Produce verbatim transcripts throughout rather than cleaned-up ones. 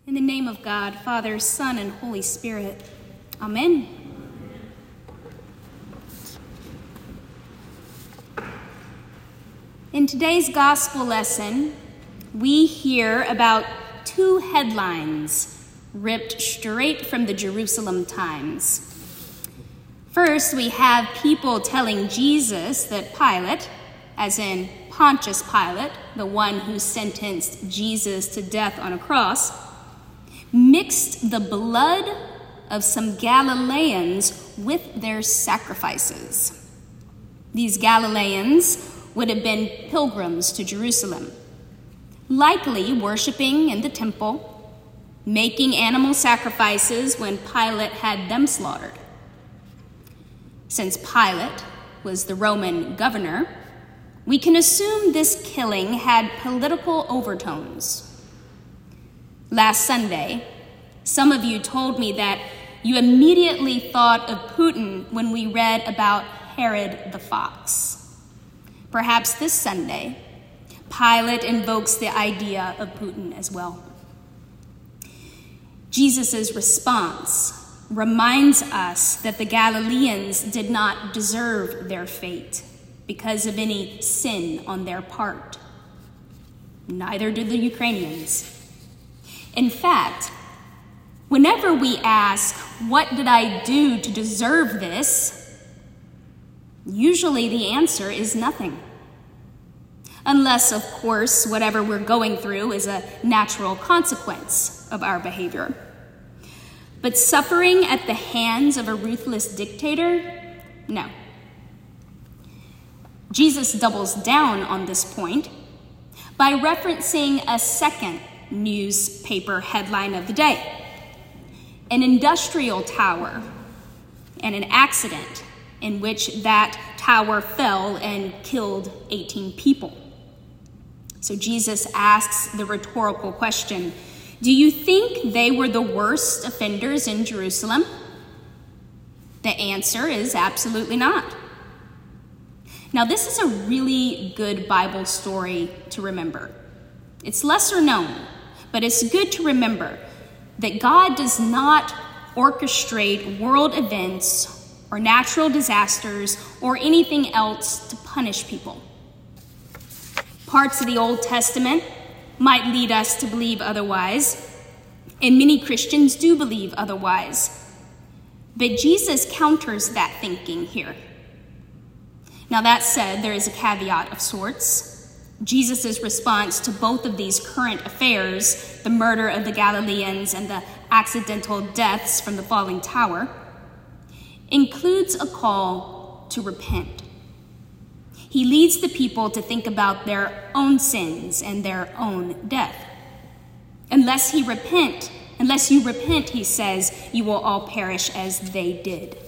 In the name of God, Father, Son, and Holy Spirit. Amen. In today's gospel lesson, we hear about two headlines ripped straight from the Jerusalem Times. First, we have people telling Jesus that Pilate, as in Pontius Pilate, the one who sentenced Jesus to death on a cross, mixed the blood of some Galileans with their sacrifices. These Galileans would have been pilgrims to Jerusalem, likely worshiping in the temple, making animal sacrifices when Pilate had them slaughtered. Since Pilate was the Roman governor, we can assume this killing had political overtones. Last Sunday, some of you told me that you immediately thought of Putin when we read about Herod the Fox. Perhaps this Sunday, Pilate invokes the idea of Putin as well. Jesus' response reminds us that the Galileans did not deserve their fate because of any sin on their part. Neither did the Ukrainians. In fact, whenever we ask, what did I do to deserve this? Usually the answer is nothing. Unless, of course, whatever we're going through is a natural consequence of our behavior. But suffering at the hands of a ruthless dictator? No. Jesus doubles down on this point by referencing a second newspaper headline of the day: an industrial tower and an accident in which that tower fell and killed eighteen people. So Jesus asks the rhetorical question, do you think they were the worst offenders in Jerusalem? The answer is absolutely not. Now, this is a really good Bible story to remember. It's lesser known, but it's good to remember that God does not orchestrate world events or natural disasters or anything else to punish people. Parts of the Old Testament might lead us to believe otherwise, and many Christians do believe otherwise. But Jesus counters that thinking here. Now, that said, there is a caveat of sorts. Jesus' response to both of these current affairs, the murder of the Galileans and the accidental deaths from the falling tower, includes a call to repent. He leads the people to think about their own sins and their own death. Unless he repent, unless you repent, he says, you will all perish as they did.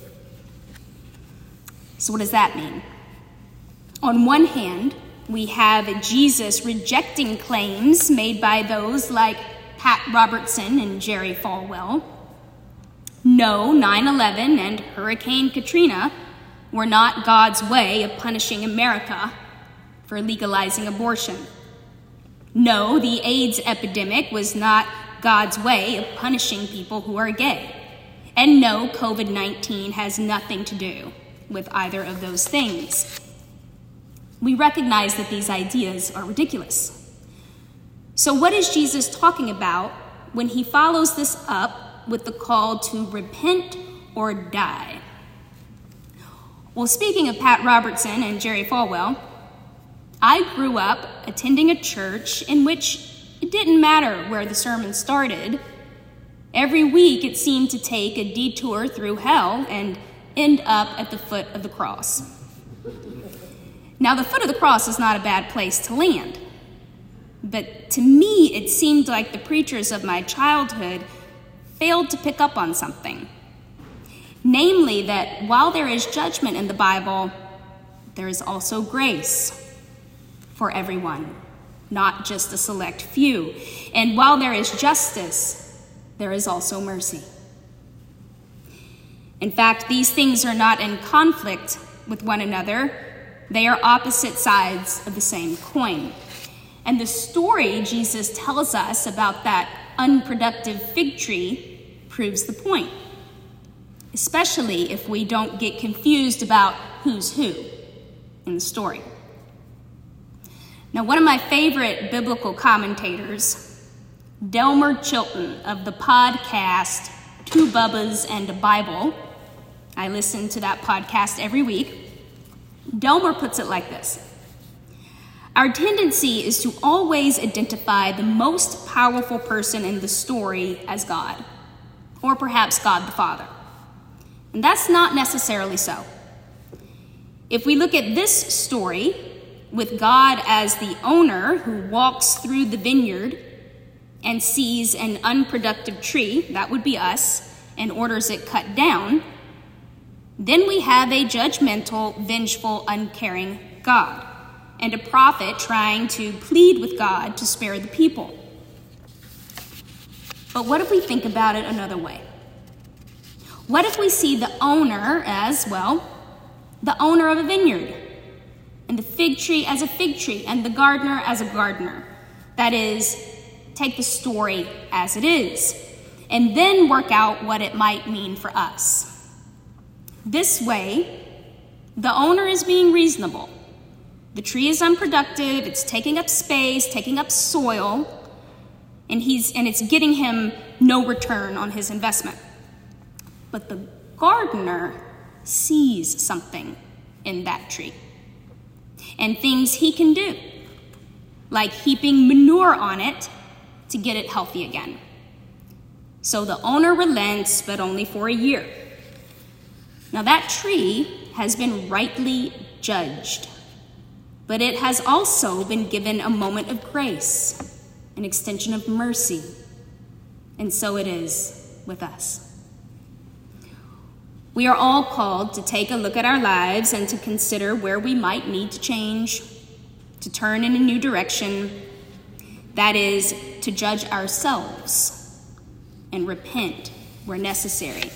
So what does that mean? On one hand, we have Jesus rejecting claims made by those like Pat Robertson and Jerry Falwell. No, nine eleven and Hurricane Katrina were not God's way of punishing America for legalizing abortion. No, the AIDS epidemic was not God's way of punishing people who are gay. And no, covid nineteen has nothing to do with either of those things. We recognize that these ideas are ridiculous. So what is Jesus talking about when he follows this up with the call to repent or die? Well, speaking of Pat Robertson and Jerry Falwell, I grew up attending a church in which it didn't matter where the sermon started. Every week it seemed to take a detour through hell and end up at the foot of the cross. Now, the foot of the cross is not a bad place to land. But to me, it seemed like the preachers of my childhood failed to pick up on something. Namely, that while there is judgment in the Bible, there is also grace for everyone, not just a select few. And while there is justice, there is also mercy. In fact, these things are not in conflict with one another. They are opposite sides of the same coin. And the story Jesus tells us about that unproductive fig tree proves the point, especially if we don't get confused about who's who in the story. Now, one of my favorite biblical commentators, Delmer Chilton of the podcast Two Bubbas and a Bible, I listen to that podcast every week, Delmer puts it like this: our tendency is to always identify the most powerful person in the story as God, or perhaps God the Father. And that's not necessarily so. If we look at this story with God as the owner who walks through the vineyard and sees an unproductive tree, that would be us, and orders it cut down, then we have a judgmental, vengeful, uncaring God, and a prophet trying to plead with God to spare the people. But what if we think about it another way? What if we see the owner as, well, the owner of a vineyard, and the fig tree as a fig tree, and the gardener as a gardener? That is, take the story as it is, and then work out what it might mean for us. This way, the owner is being reasonable. The tree is unproductive, it's taking up space, taking up soil, and he's and it's getting him no return on his investment. But the gardener sees something in that tree, and things he can do, like heaping manure on it to get it healthy again. So the owner relents, but only for a year. Now that tree has been rightly judged, but it has also been given a moment of grace, an extension of mercy, and so it is with us. We are all called to take a look at our lives and to consider where we might need to change, to turn in a new direction, that is, to judge ourselves and repent where necessary.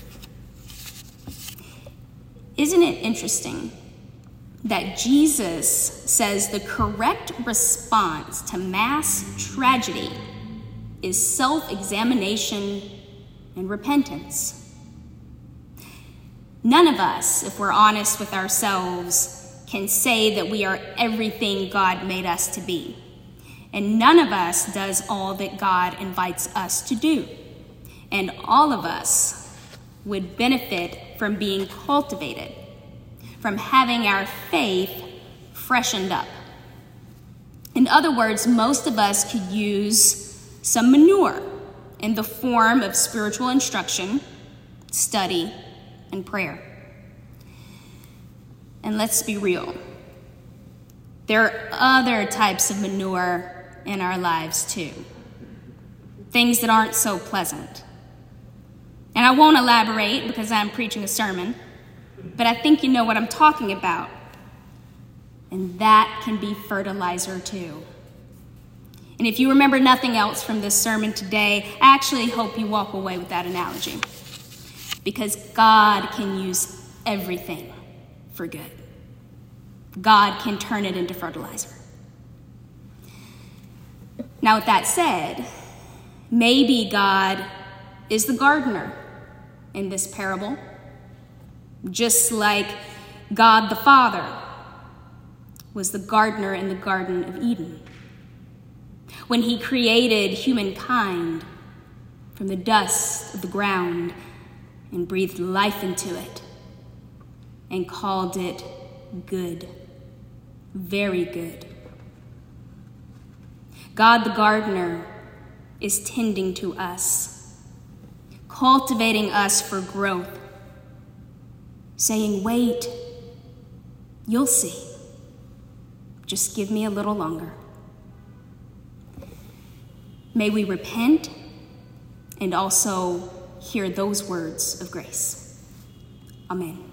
Isn't it interesting that Jesus says the correct response to mass tragedy is self-examination and repentance? None of us, if we're honest with ourselves, can say that we are everything God made us to be. And none of us does all that God invites us to do. And all of us would benefit from being cultivated, from having our faith freshened up. In other words, most of us could use some manure in the form of spiritual instruction, study, and prayer. And let's be real. There are other types of manure in our lives too. Things that aren't so pleasant. And I won't elaborate because I'm preaching a sermon, but I think you know what I'm talking about. And that can be fertilizer too. And if you remember nothing else from this sermon today, I actually hope you walk away with that analogy. Because God can use everything for good. God can turn it into fertilizer. Now, with that said, maybe God is the gardener in this parable, just like God the Father was the gardener in the Garden of Eden, when he created humankind from the dust of the ground and breathed life into it and called it good, very good. God the gardener is tending to us, cultivating us for growth, saying, wait, you'll see. Just give me a little longer. May we repent and also hear those words of grace. Amen.